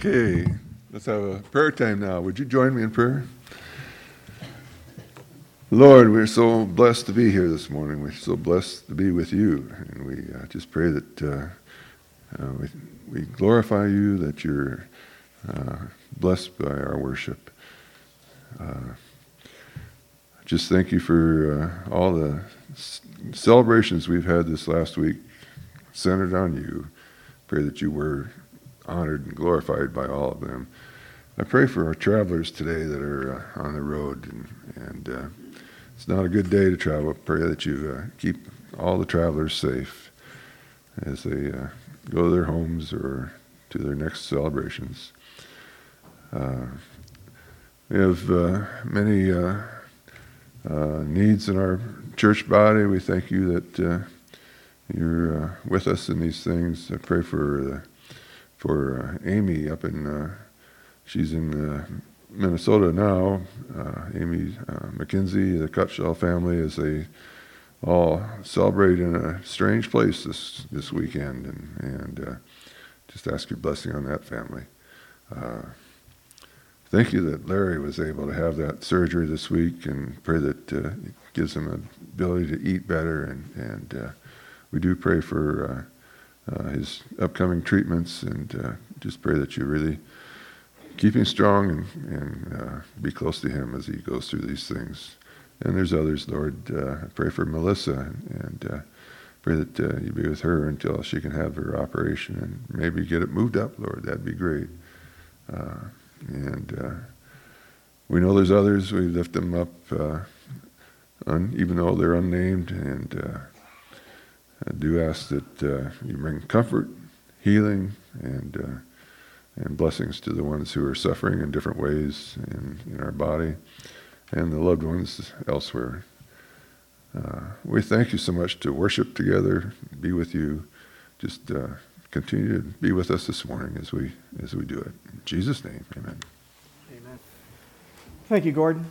Okay, let's have a prayer time now. Would you join me in prayer? Lord, we're so blessed to be here this morning. We're so blessed to be with you. And we just pray that we glorify you, that you're blessed by our worship. Just thank you for all the celebrations we've had this last week centered on you. Pray that you were honored and glorified by all of them. I pray for our travelers today that are on the road, and it's not a good day to travel. Pray that you keep all the travelers safe as they go to their homes or to their next celebrations. We have many needs in our church body. We thank you that you're with us in these things. I pray for Amy up in, she's in Minnesota now. Amy McKenzie, the Cutshall family, as they all celebrate in a strange place this weekend, and just ask your blessing on that family. Thank you that Larry was able to have that surgery this week, and pray that it gives him an ability to eat better, and we do pray for his upcoming treatments, and just pray that you really keep him strong and be close to him as he goes through these things. And there's others, Lord. I pray for Melissa, and pray that you be with her until she can have her operation and maybe get it moved up, Lord. That'd be great. And we know there's others. We lift them up, even though they're unnamed, and I do ask that you bring comfort, healing, and blessings to the ones who are suffering in different ways in our body and the loved ones elsewhere. We thank you so much to worship together, be with you. Just continue to be with us this morning as we do it. In Jesus' name, amen. Amen. Thank you, Gordon.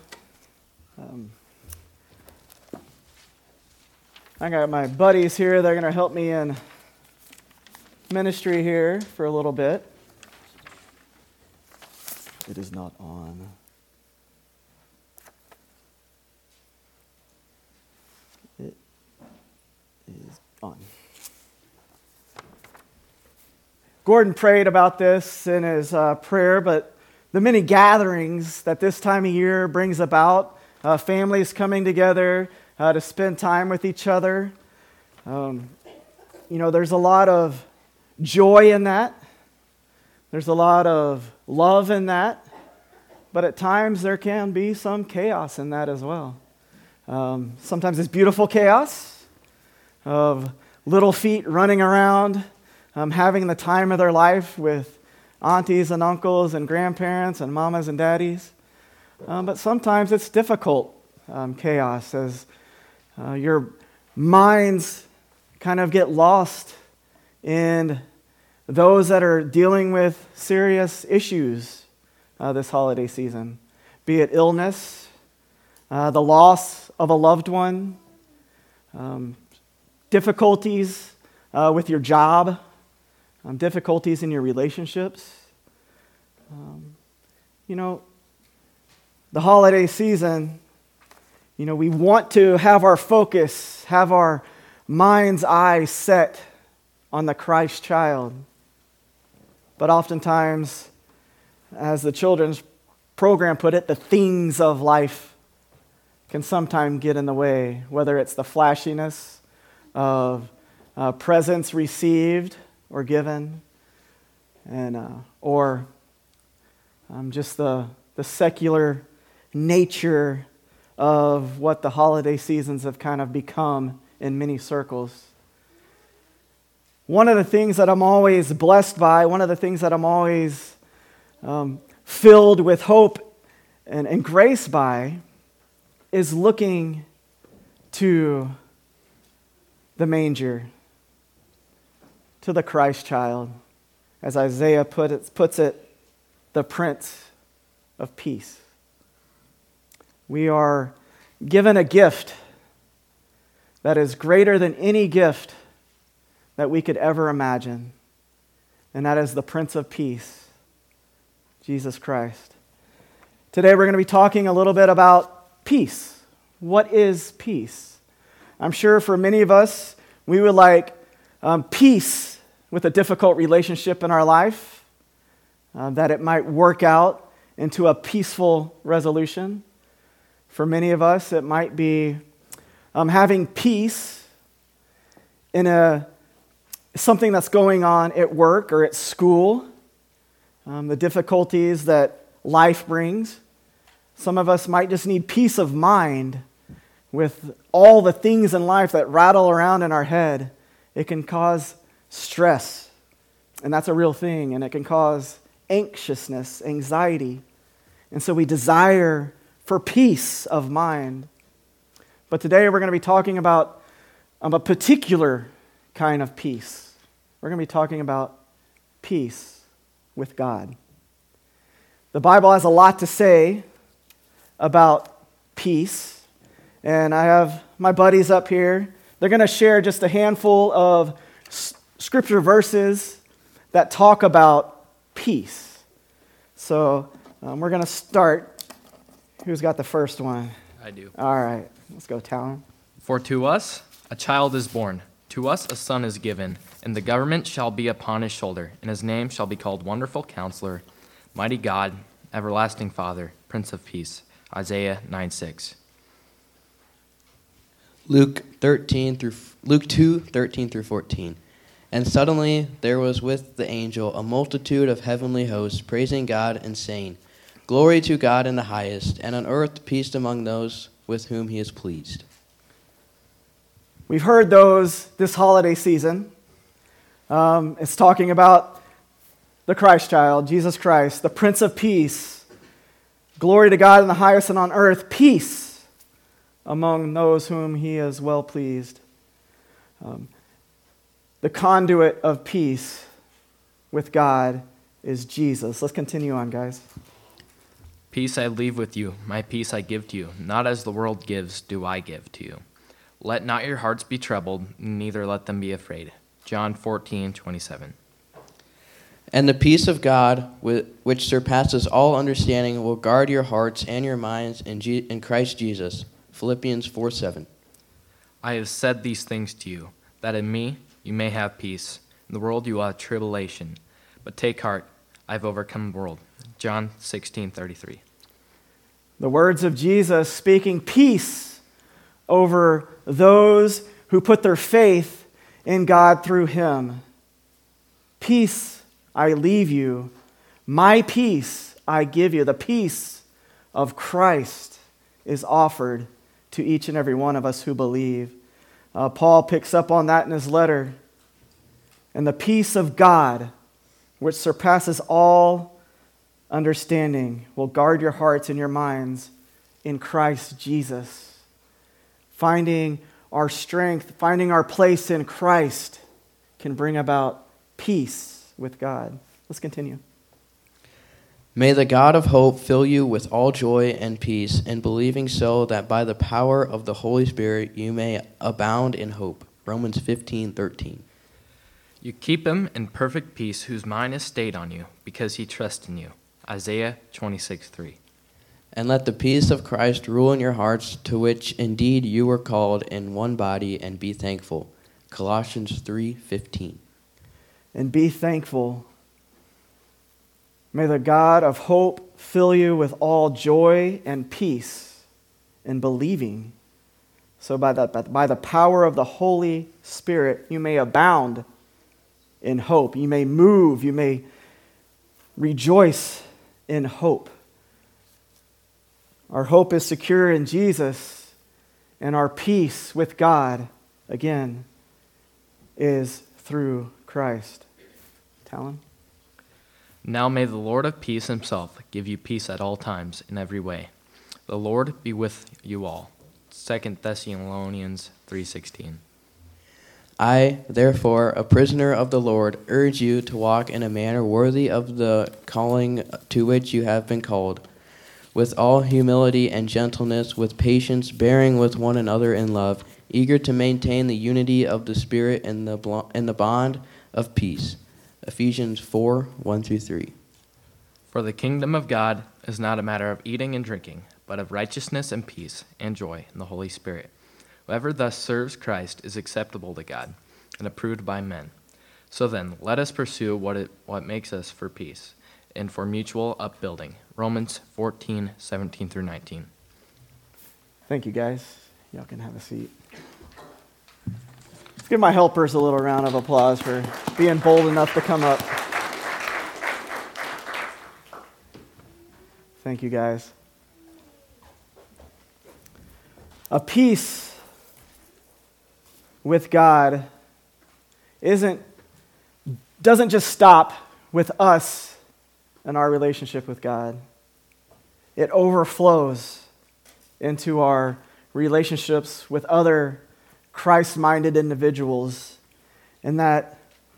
I got my buddies here. They're going to help me in ministry here for a little bit. It is not on. It is on. Gordon prayed about this in his prayer, but the many gatherings that this time of year brings about, families coming together to spend time with each other. There's a lot of joy in that. There's a lot of love in that. But at times there can be some chaos in that as well. Sometimes it's beautiful chaos of little feet running around, having the time of their life with aunties and uncles and grandparents and mamas and daddies. But sometimes it's difficult chaos as your minds kind of get lost in those that are dealing with serious issues this holiday season, be it illness, the loss of a loved one, difficulties with your job, difficulties in your relationships. The holiday season, we want to have our focus, have our mind's eye set on the Christ child. But oftentimes, as the children's program put it, the things of life can sometimes get in the way, whether it's the flashiness of presents received or given, and or just the secular nature of what the holiday seasons have kind of become in many circles. One of the things that I'm always blessed by, one of the things that I'm always filled with hope and grace by, is looking to the manger, to the Christ child, as Isaiah puts it, the Prince of Peace. We are given a gift that is greater than any gift that we could ever imagine, and that is the Prince of Peace, Jesus Christ. Today we're going to be talking a little bit about peace. What is peace? I'm sure for many of us, we would like peace with a difficult relationship in our life, that it might work out into a peaceful resolution. For many of us, it might be having peace in something that's going on at work or at school, the difficulties that life brings. Some of us might just need peace of mind with all the things in life that rattle around in our head. It can cause stress, and that's a real thing, and it can cause anxiousness, anxiety. And so we desire for peace of mind. But today we're going to be talking about a particular kind of peace. We're going to be talking about peace with God. The Bible has a lot to say about peace, and I have my buddies up here. They're going to share just a handful of scripture verses that talk about peace. So we're going to start. Who's got the first one? I do. All right, let's go, Talon. For to us a child is born, to us a son is given, and the government shall be upon his shoulder, and his name shall be called Wonderful Counselor, Mighty God, Everlasting Father, Prince of Peace. Isaiah 9:6. Luke 2:13 through 14. And suddenly there was with the angel a multitude of heavenly hosts, praising God and saying, Glory to God in the highest, and on earth peace among those with whom he is pleased. We've heard those this holiday season. It's talking about the Christ child, Jesus Christ, the Prince of Peace. Glory to God in the highest, and on earth peace among those whom he is well pleased. The conduit of peace with God is Jesus. Let's continue on, guys. Peace I leave with you, my peace I give to you. Not as the world gives, do I give to you. Let not your hearts be troubled, neither let them be afraid. John 14:27. And the peace of God, which surpasses all understanding, will guard your hearts and your minds in Christ Jesus. Philippians 4:7. I have said these things to you, that in me you may have peace. In the world you will have tribulation. But take heart, I have overcome the world. John 16:33. The words of Jesus speaking peace over those who put their faith in God through him. Peace I leave you, my peace I give you. The peace of Christ is offered to each and every one of us who believe. Paul picks up on that in his letter. And the peace of God, which surpasses all understanding, will guard your hearts and your minds in Christ Jesus. Finding our strength, finding our place in Christ can bring about peace with God. Let's continue. May the God of hope fill you with all joy and peace in believing, so that by the power of the Holy Spirit you may abound in hope. Romans 15:13. You keep him in perfect peace whose mind is stayed on you, because he trusts in you. Isaiah 26:3. And let the peace of Christ rule in your hearts, to which indeed you were called in one body, and be thankful. Colossians 3:15. And be thankful. May the God of hope fill you with all joy and peace in believing. So by the power of the Holy Spirit, you may abound in hope. You may move. You may rejoice in hope. Our hope is secure in Jesus, and our peace with God, again, is through Christ. Talon? Now may the Lord of peace himself give you peace at all times in every way. The Lord be with you all. 2 Thessalonians 3:16. I, therefore, a prisoner of the Lord, urge you to walk in a manner worthy of the calling to which you have been called, with all humility and gentleness, with patience, bearing with one another in love, eager to maintain the unity of the Spirit and the bond of peace. Ephesians 4:1-3. For the kingdom of God is not a matter of eating and drinking, but of righteousness and peace and joy in the Holy Spirit. Whoever thus serves Christ is acceptable to God and approved by men. So then, let us pursue what makes us for peace and for mutual upbuilding. Romans 14:17 through 19. Thank you, guys. Y'all can have a seat. Let's give my helpers a little round of applause for being bold enough to come up. Thank you, guys. A peace with God doesn't just stop with us and our relationship with God. It overflows into our relationships with other Christ-minded individuals, and that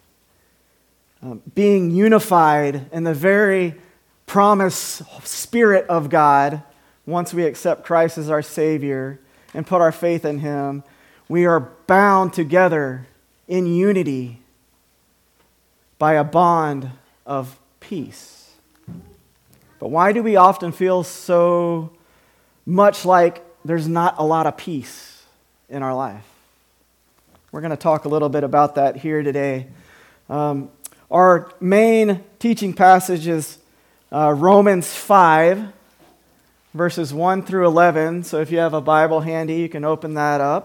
being unified in the very promised Spirit of God, once we accept Christ as our Savior and put our faith in Him, we are bound together in unity by a bond of peace. But why do we often feel so much like there's not a lot of peace in our life? We're going to talk a little bit about that here today. Our main teaching passage is Romans 5, verses 1 through 11. So if you have a Bible handy, you can open that up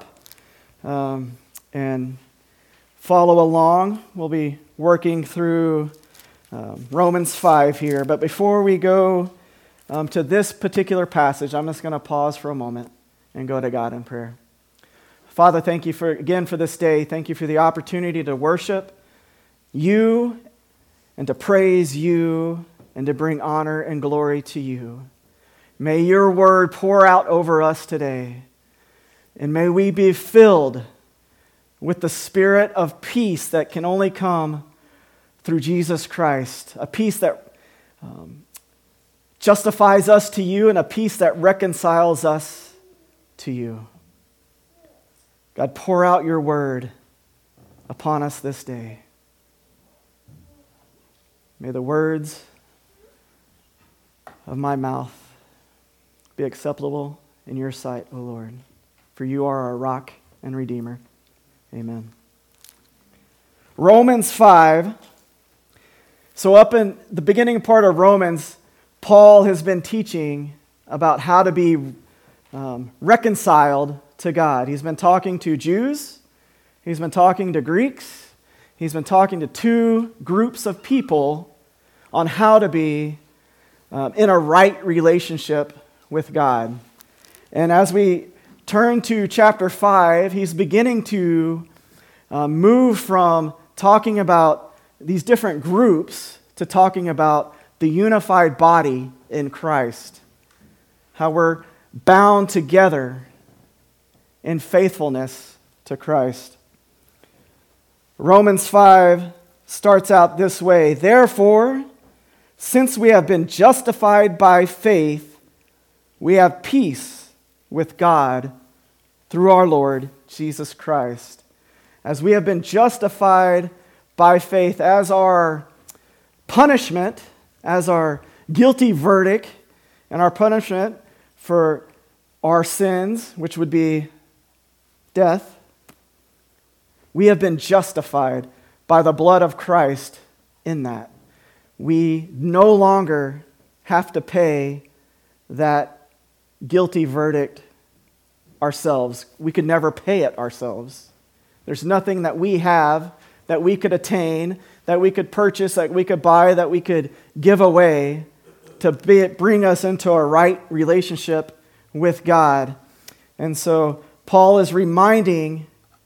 and follow along. We'll be working through Romans 5 here. But before we go to this particular passage, I'm just going to pause for a moment and go to God in prayer. Father, thank you for this day. Thank you for the opportunity to worship you and to praise you and to bring honor and glory to you. May your word pour out over us today, and may we be filled with the spirit of peace that can only come through Jesus Christ, a peace that justifies us to you and a peace that reconciles us to you. God, pour out your word upon us this day. May the words of my mouth be acceptable in your sight, O Lord, for you are our rock and redeemer. Amen. Romans 5. So up in the beginning part of Romans, Paul has been teaching about how to be reconciled to God. He's been talking to Jews. He's been talking to Greeks. He's been talking to two groups of people on how to be in a right relationship with God. And as we turn to chapter 5, he's beginning to move from talking about these different groups to talking about the unified body in Christ. How we're bound together in faithfulness to Christ. Romans 5 starts out this way. Therefore, since we have been justified by faith, we have peace with God through our Lord Jesus Christ. As we have been justified by faith, as our punishment, as our guilty verdict, and our punishment for our sins, which would be death, we have been justified by the blood of Christ in that. We no longer have to pay that guilty verdict ourselves. We could never pay it ourselves. There's nothing that we have that we could attain, that we could purchase, that we could buy, that we could give away to bring us into a right relationship with God. And so Paul is reminding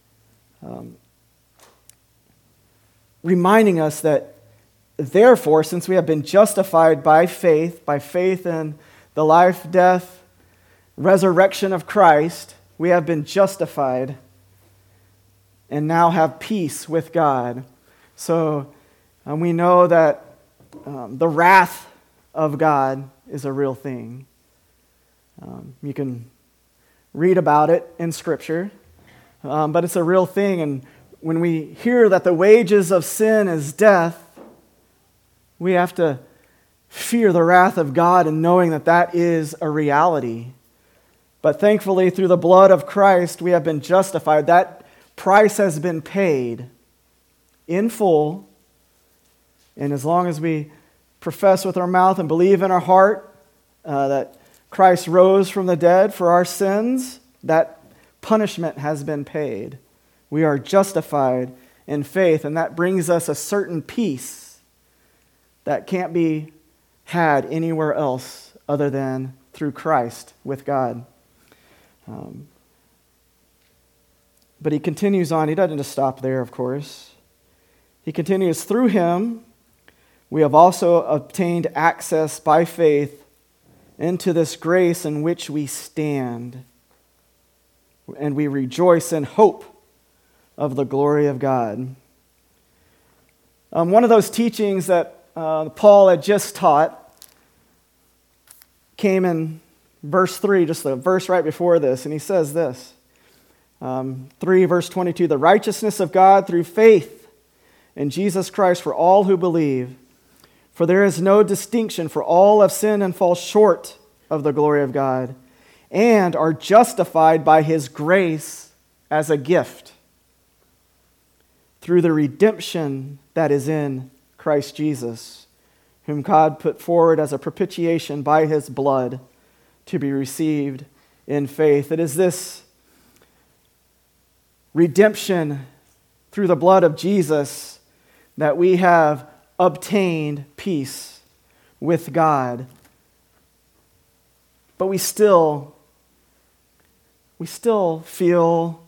us that therefore, since we have been justified by faith in the life, death, resurrection of Christ, we have been justified and now have peace with God. So we know that the wrath of God is a real thing. You can read about it in Scripture, but it's a real thing. And when we hear that the wages of sin is death, we have to fear the wrath of God and knowing that that is a reality. But thankfully, through the blood of Christ, we have been justified. That price has been paid in full. And as long as we profess with our mouth and believe in our heart that Christ rose from the dead for our sins, that punishment has been paid. We are justified in faith, and that brings us a certain peace that can't be had anywhere else other than through Christ with God. But he continues on. He doesn't just stop there, of course. He continues, through him, we have also obtained access by faith into this grace in which we stand, and we rejoice in hope of the glory of God. One of those teachings that Paul had just taught came in verse 3, just the verse right before this, and he says this, 3 verse 22, the righteousness of God through faith in Jesus Christ for all who believe. For there is no distinction, for all have sinned and fall short of the glory of God, and are justified by his grace as a gift through the redemption that is in Christ Jesus, whom God put forward as a propitiation by his blood to be received in faith. It is this redemption through the blood of Jesus that we have obtained peace with God. But we still feel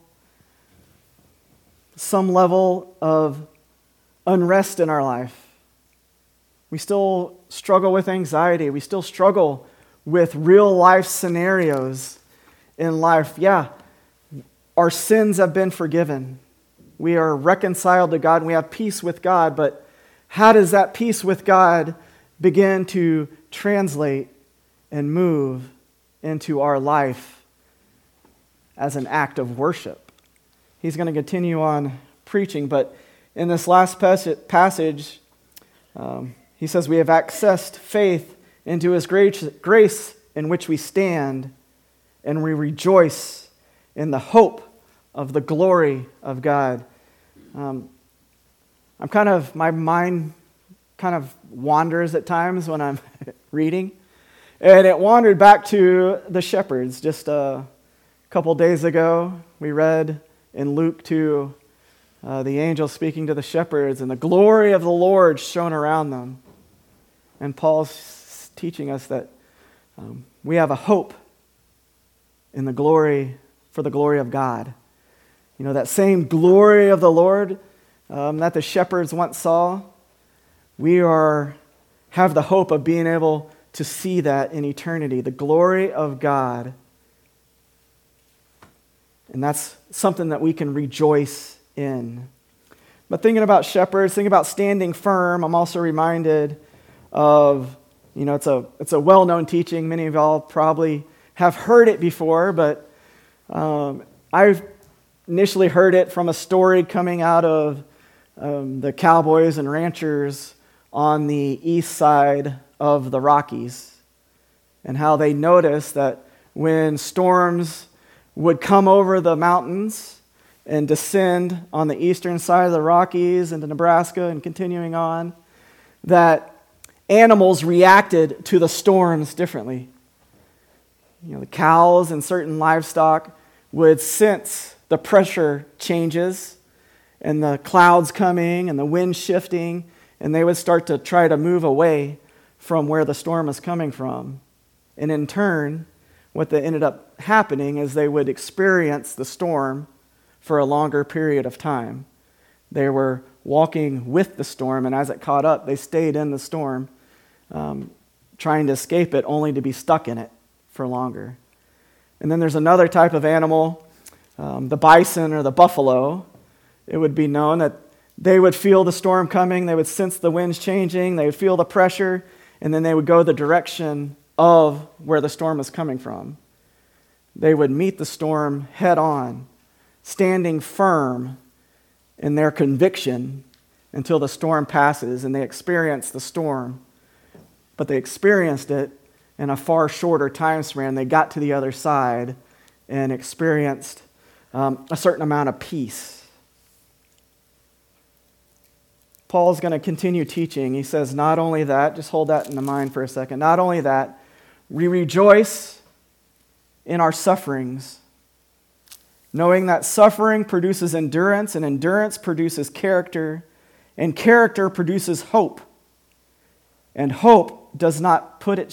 some level of unrest in our life. We still struggle with anxiety. We still struggle with real life scenarios in life. Yeah, our sins have been forgiven. We are reconciled to God and we have peace with God, but how does that peace with God begin to translate and move into our life as an act of worship? He's going to continue on preaching, but in this last passage, he says we have accessed faith into his grace in which we stand, and we rejoice in the hope of the glory of God. My mind kind of wanders at times when I'm reading. And it wandered back to the shepherds. Just a couple days ago, we read in Luke 2, the angel speaking to the shepherds, and the glory of the Lord shone around them. And Paul's teaching us that we have a hope in the glory, for the glory of God. You know, that same glory of the Lord that the shepherds once saw, we have the hope of being able to see that in eternity, the glory of God. And that's something that we can rejoice in. But thinking about shepherds, thinking about standing firm, I'm also reminded of, it's a well-known teaching. Many of y'all probably have heard it before, but I've initially heard it from a story coming out of the cowboys and ranchers on the east side of the Rockies, and how they noticed that when storms would come over the mountains and descend on the eastern side of the Rockies into Nebraska and continuing on, that animals reacted to the storms differently. The cows and certain livestock would sense the pressure changes and the clouds coming and the wind shifting, and they would start to try to move away from where the storm is coming from. And in turn, what that ended up happening is they would experience the storm for a longer period of time. They were walking with the storm, and as it caught up, they stayed in the storm, trying to escape it, only to be stuck in it for longer. And then there's another type of animal, the bison or the buffalo. It would be known that they would feel the storm coming, they would sense the winds changing, they would feel the pressure, and then they would go the direction of where the storm is coming from. They would meet the storm head on, standing firm in their conviction until the storm passes and they experience the storm but they experienced it in a far shorter time span. They got to the other side and experienced a certain amount of peace. Paul's going to continue teaching. He says, not only that, just hold that in the mind for a second, not only that, we rejoice in our sufferings, knowing that suffering produces endurance, and endurance produces character, and character produces hope. And hope does not does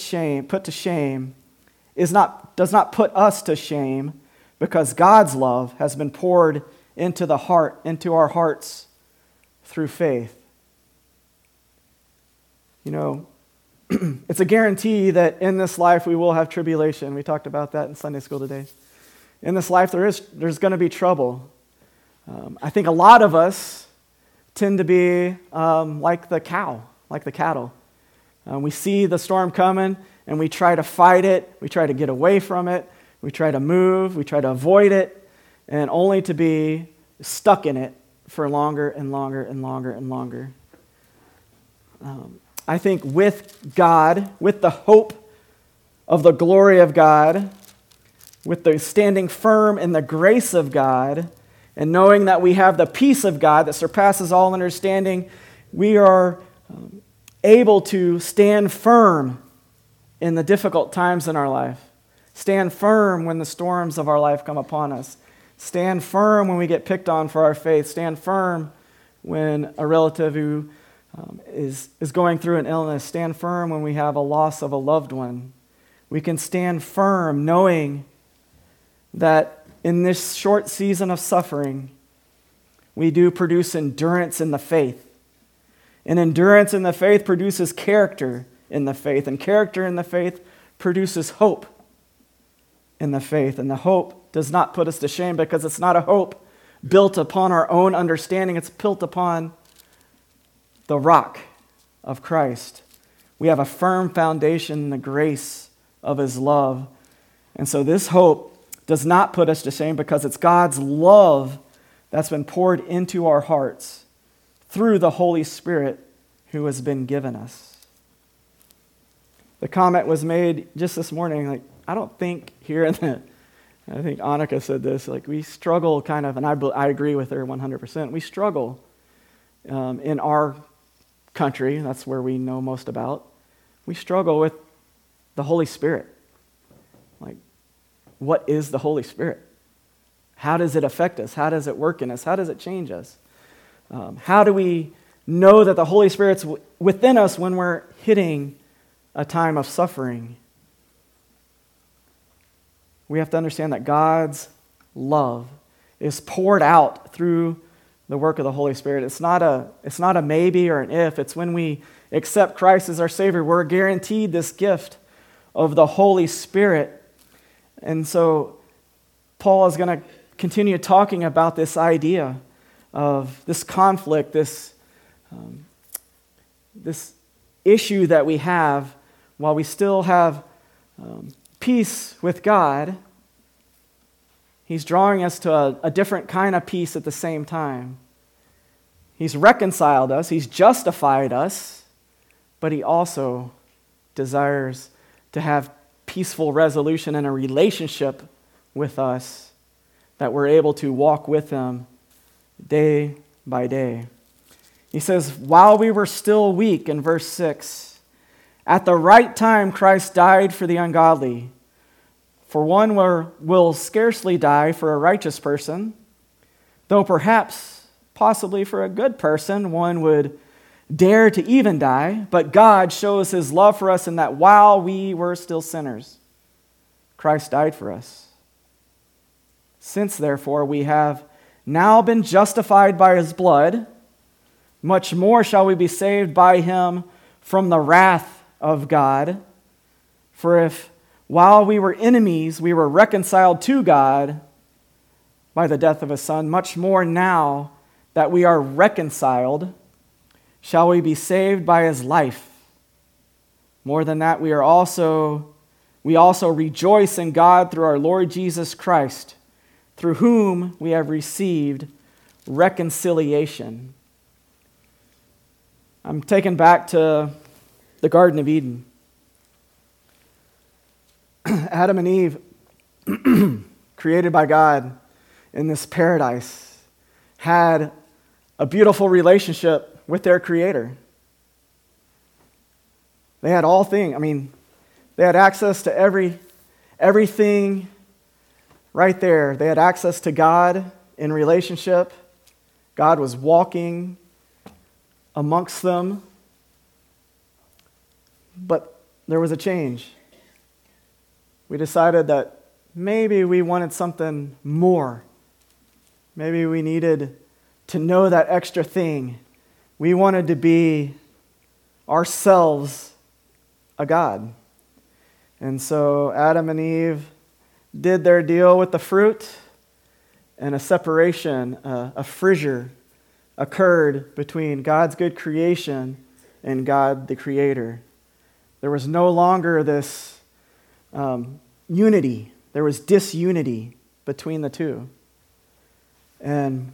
not put us to shame, because God's love has been poured into our hearts through faith. You know, it's a guarantee that in this life we will have tribulation. We talked about that in Sunday school today. In this life there's going to be trouble. I think a lot of us tend to be like the cattle. We see the storm coming and we try to fight it. We try to get away from it. We try to move. We try to avoid it, and only to be stuck in it for longer and longer and longer and longer. I think with God, with the hope of the glory of God, with the standing firm in the grace of God, and knowing that we have the peace of God that surpasses all understanding, we are able to stand firm in the difficult times in our life. Stand firm when the storms of our life come upon us. Stand firm when we get picked on for our faith. Stand firm when a relative who is going through an illness. Stand firm when we have a loss of a loved one. We can stand firm knowing that in this short season of suffering, we do produce endurance in the faith. And endurance in the faith produces character in the faith. And character in the faith produces hope in the faith. And the hope does not put us to shame, because it's not a hope built upon our own understanding. It's built upon the rock of Christ. We have a firm foundation in the grace of His love. And so this hope does not put us to shame, because it's God's love that's been poured into our hearts through the Holy Spirit who has been given us. The comment was made just this morning, I don't think here in the, I think Annika said this, we struggle kind of, and I agree with her 100%, we struggle in our country, that's where we know most about, we struggle with the Holy Spirit. What is the Holy Spirit? How does it affect us? How does it work in us? How does it change us? How do we know that the Holy Spirit's within us when we're hitting a time of suffering? We have to understand that God's love is poured out through the work of the Holy Spirit. It's not a maybe or an if. It's when we accept Christ as our Savior, we're guaranteed this gift of the Holy Spirit. And so Paul is going to continue talking about this idea of this conflict, this issue that we have while we still have peace with God. He's drawing us to a different kind of peace at the same time. He's reconciled us, He's justified us, but He also desires to have peaceful resolution and a relationship with us, that we're able to walk with Him day by day. He says, while we were still weak, in verse 6, at the right time Christ died for the ungodly. For one will scarcely die for a righteous person, though perhaps, possibly for a good person, one would dare to even die. But God shows His love for us in that while we were still sinners, Christ died for us. Since, therefore, we have now been justified by His blood, much more shall we be saved by Him from the wrath of God. For if, while we were enemies, we were reconciled to God by the death of His Son, much more now that we are reconciled, shall we be saved by His life. More than that, we also rejoice in God through our Lord Jesus Christ, through whom we have received reconciliation. I'm taken back to the Garden of Eden. Adam and Eve, created by God in this paradise, had a beautiful relationship with their Creator. They had all things. I mean, they had access to everything right there. They had access to God in relationship. God was walking amongst them. But there was a change. We decided that maybe we wanted something more. Maybe we needed to know that extra thing. We wanted to be ourselves a God. And so Adam and Eve did their deal with the fruit, and a separation, a fissure occurred between God's good creation and God the Creator. There was no longer this unity. There was disunity between the two. And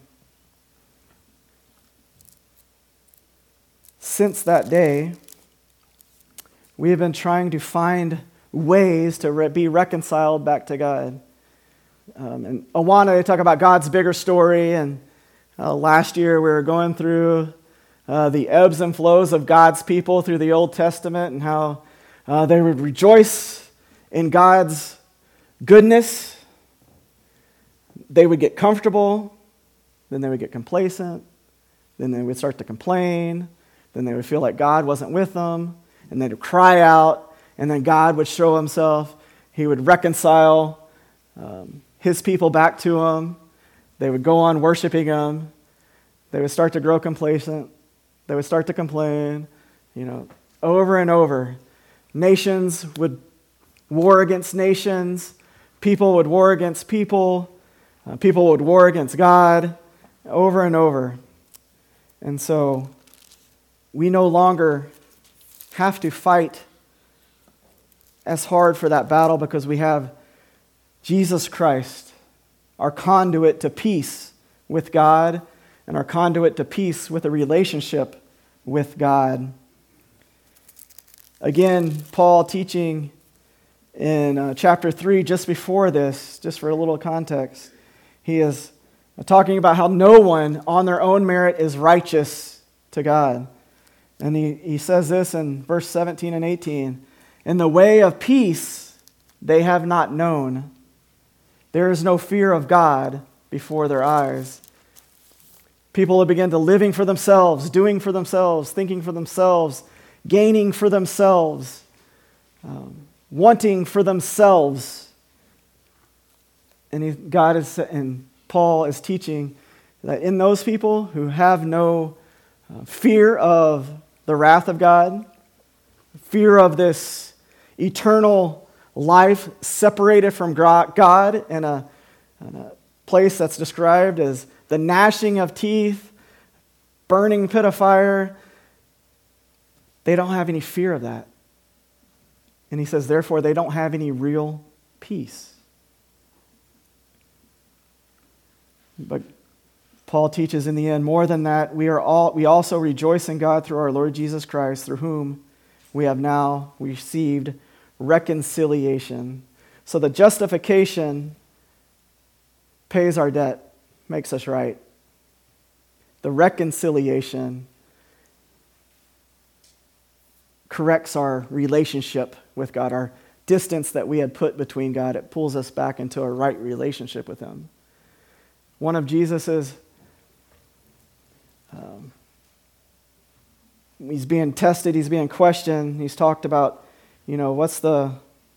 since that day, we have been trying to find ways to be reconciled back to God. And Awana, they talk about God's bigger story, and last year we were going through the ebbs and flows of God's people through the Old Testament and how they would rejoice in God's goodness. They would get comfortable, then they would get complacent, then they would start to complain, then they would feel like God wasn't with them, and they would cry out, and then God would show himself. He would reconcile his people back to him. They would go on worshiping him. They would start to grow complacent. They would start to complain, over and over. Nations would war against nations. People would war against people. People would war against God, over and over. And so we no longer have to fight as hard for that battle because we have Jesus Christ, our conduit to peace with God and our conduit to peace with a relationship with God. Again, Paul teaching in chapter 3, just before this, just for a little context, he is talking about how no one on their own merit is righteous to God. And he says this in verse 17 and 18, "In the way of peace they have not known. There is no fear of God before their eyes." People have begun to living for themselves, doing for themselves, thinking for themselves, gaining for themselves, wanting for themselves. And Paul is teaching that in those people who have no fear of the wrath of God, fear of this eternal life separated from God in a place that's described as the gnashing of teeth, burning pit of fire, they don't have any fear of that. And he says, therefore, they don't have any real peace. But Paul teaches in the end, more than that, we also rejoice in God through our Lord Jesus Christ, through whom we have now received reconciliation. So the justification pays our debt, makes us right. The reconciliation corrects our relationship with God, our distance that we had put between God. It pulls us back into a right relationship with him. One of Jesus's he's being tested, he's being questioned. He's talked about, what's the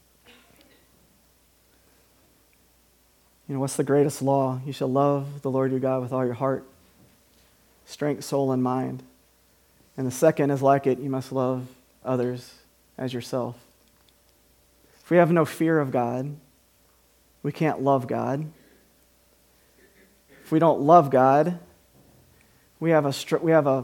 greatest law? You shall love the Lord your God with all your heart, strength, soul, and mind. And the second is like it, you must love others as yourself. If we have no fear of God, we can't love God. If we don't love God, we have a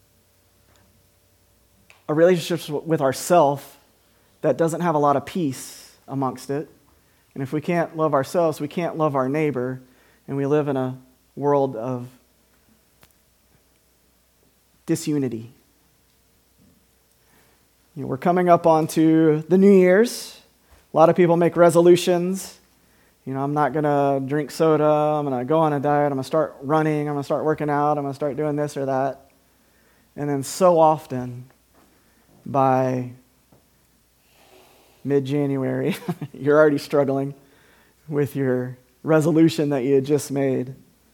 relationship with ourselves that doesn't have a lot of peace amongst it. And if we can't love ourselves, we can't love our neighbor, and we live in a world of disunity. We're coming up onto the New Year's. A lot of people make resolutions. I'm not going to drink soda. I'm going to go on a diet. I'm going to start running. I'm going to start working out. I'm going to start doing this or that. And then so often, by mid-January, you're already struggling with your resolution that you had just made.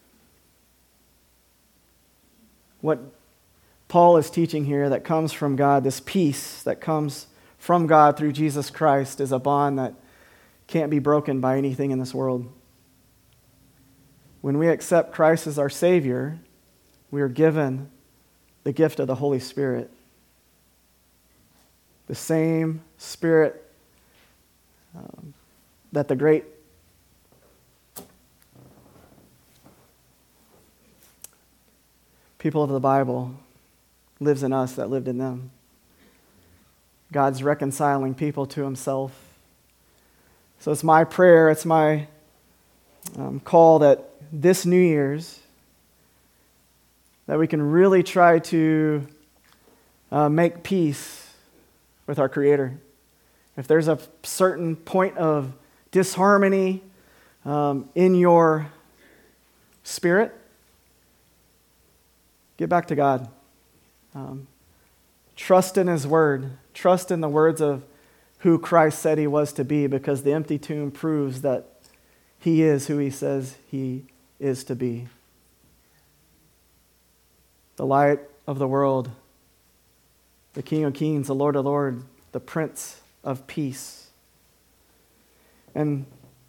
What Paul is teaching here that comes from God, this peace that comes from God through Jesus Christ, is a bond that can't be broken by anything in this world. When we accept Christ as our Savior, we are given the gift of the Holy Spirit. The same Spirit that the great people of the Bible lives in us that lived in them. God's reconciling people to himself. So it's my prayer, it's my call that this New Year's, that we can really try to make peace with our Creator. If there's a certain point of disharmony in your spirit, get back to God. Trust in His Word. Trust in the words of who Christ said He was to be, because the empty tomb proves that He is who He says He is to be. The light of the world, the King of Kings, the Lord of Lords, the Prince of Peace. And,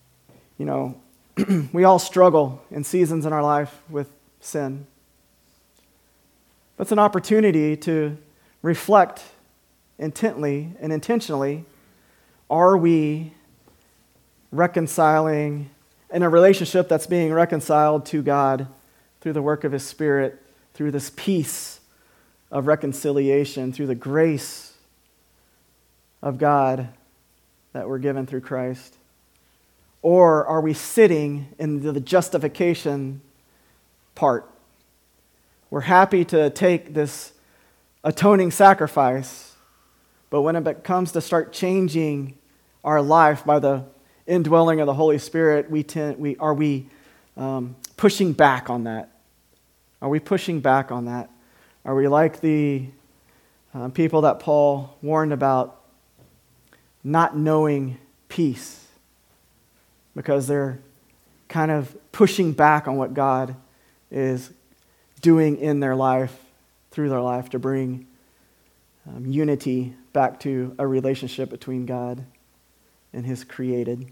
we all struggle in seasons in our life with sin. But it's an opportunity to reflect intently and intentionally. Are we reconciling in a relationship that's being reconciled to God through the work of His Spirit, through this peace of reconciliation, through the grace of God that we're given through Christ? Or are we sitting in the justification part? We're happy to take this atoning sacrifice, but when it comes to start changing our life by the indwelling of the Holy Spirit, are we pushing back on that? Are we pushing back on that? Are we like the people that Paul warned about, not knowing peace because they're kind of pushing back on what God is doing in their life, through their life, to bring unity back to a relationship between God and His created.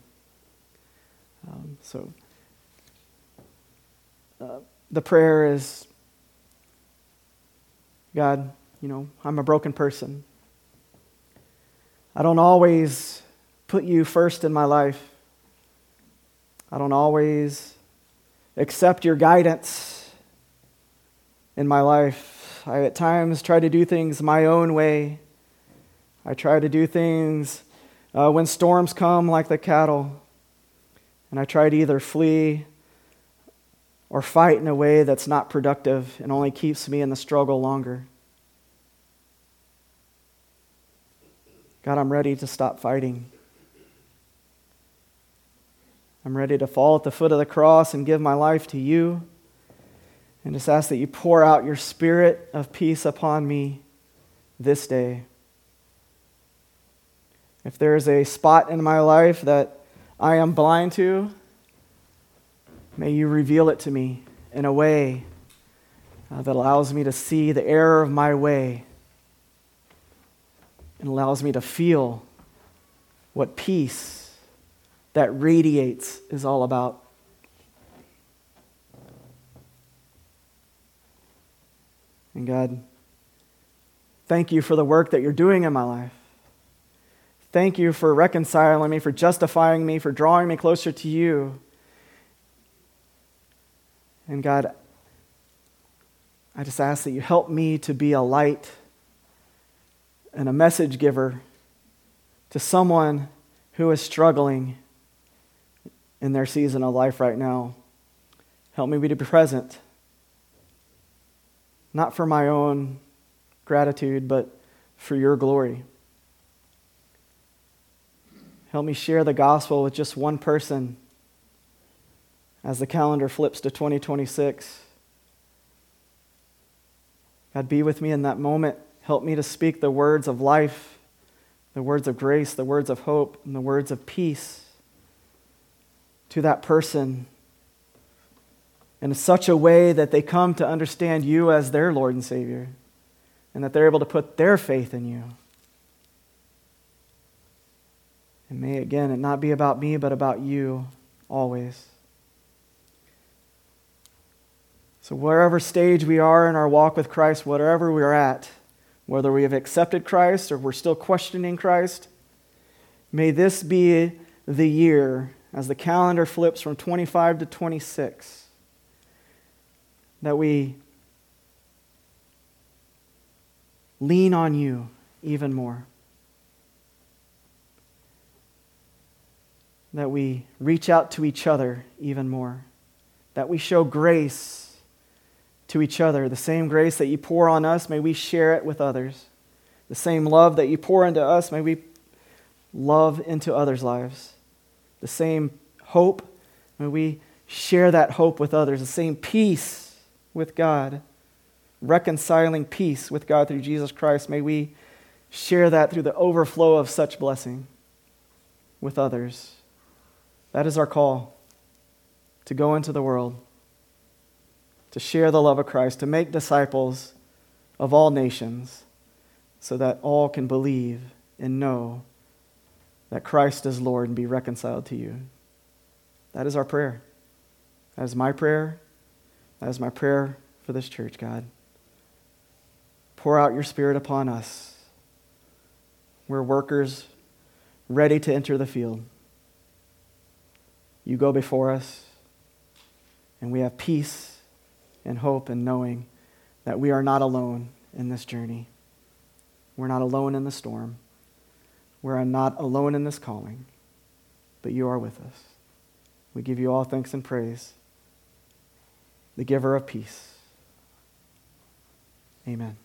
The prayer is, God, I'm a broken person. I don't always put you first in my life. I don't always accept your guidance in my life. I at times try to do things my own way. I try to do things when storms come like the cattle. And I try to either flee or fight in a way that's not productive and only keeps me in the struggle longer. God, I'm ready to stop fighting. I'm ready to fall at the foot of the cross and give my life to you, and just ask that you pour out your Spirit of peace upon me this day. If there is a spot in my life that I am blind to, may you reveal it to me in a way that allows me to see the error of my way and allows me to feel what peace that radiates is all about. And God, thank you for the work that you're doing in my life. Thank you for reconciling me, for justifying me, for drawing me closer to you. And God, I just ask that you help me to be a light and a message giver to someone who is struggling in their season of life right now. Help me to be present, not for my own gratitude, but for your glory. Help me share the gospel with just one person as the calendar flips to 2026. God, be with me in that moment. Help me to speak the words of life, the words of grace, the words of hope, and the words of peace to that person in such a way that they come to understand you as their Lord and Savior, and that they're able to put their faith in you. And may, again, it not be about me, but about you always. So wherever stage we are in our walk with Christ, whatever we're at, whether we have accepted Christ or we're still questioning Christ, may this be the year, as the calendar flips from 25 to 26, that we lean on you even more. That we reach out to each other even more. That we show grace to each other. The same grace that you pour on us, may we share it with others. The same love that you pour into us, may we love into others' lives. The same hope, may we share that hope with others. The same peace with God, reconciling peace with God through Jesus Christ, may we share that through the overflow of such blessing with others. That is our call, to go into the world, to share the love of Christ, to make disciples of all nations, so that all can believe and know that Christ is Lord and be reconciled to you. That is our prayer. That is my prayer. That is my prayer for this church, God. Pour out your Spirit upon us. We're workers ready to enter the field. You go before us, and we have peace and hope in knowing that we are not alone in this journey. We're not alone in the storm. We're not alone in this calling, but you are with us. We give you all thanks and praise, the giver of peace. Amen.